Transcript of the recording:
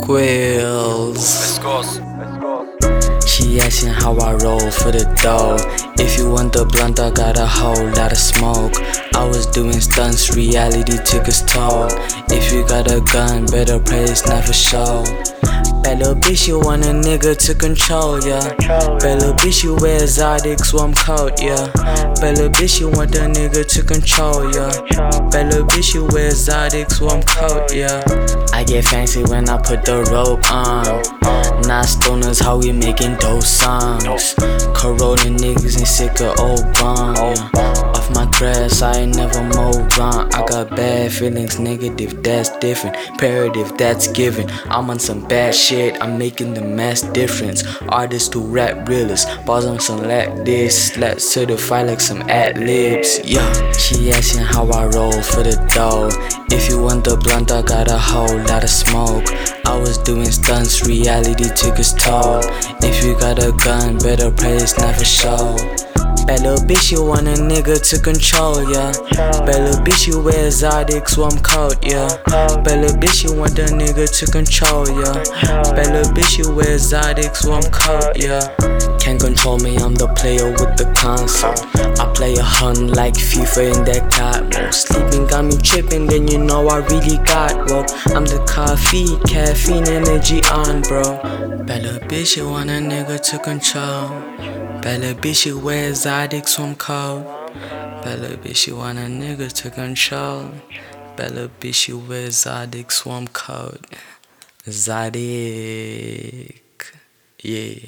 Quills. Let's go. She asking how I roll for the dough. If you want the blunt, I got a whole lot of smoke. I was doing stunts, reality took its toll. If you got a gun, better play it's not for show. Bad little bitch, you want a nigga to control, yeah. Bad little bitch, you wear exotic swarm coat, yeah. Bad little bitch, you want a nigga to control, yeah. Bad little bitch, you wear exotic swarm coat, yeah. I get fancy when I put the rope on. Not stoners, how we making dope songs. Corona niggas ain't sick of old bum, yeah. Off my grass, I ain't never mowed wrong. I got bad feelings, negative, that's different. Imperative, that's given. I'm on some bad shit, I'm making the mass difference. Artists who rap realists, bars on some like this. Slap certified like some ad-libs, yeah. She asking how I roll for the dough. If you want the blunt, I got a whole lot of smoke. I was doing stunts, reality took its toll. If you got a gun, better play it's not for show. Bad little bitch, you want a nigga to control, yeah. Bad little bitch, you wear exotic swarm coat, yeah. Bad little bitch, you want a nigga to control, yeah. Bad little bitch, you wear exotic swarm coat, yeah. Can't control me, I'm the player with the console. I play a hunt like FIFA in that God mode. Sleeping got me tripping, then you know I really got woke. I'm the caffeine energy on, bro. Bad little bitch, you want a nigga to control. Bad little bitch, you wear exotic swarm coat. Bad little bitch, you want a nigga to control. Bad little bitch, you wear exotic swarm coat. Exotic, yeah.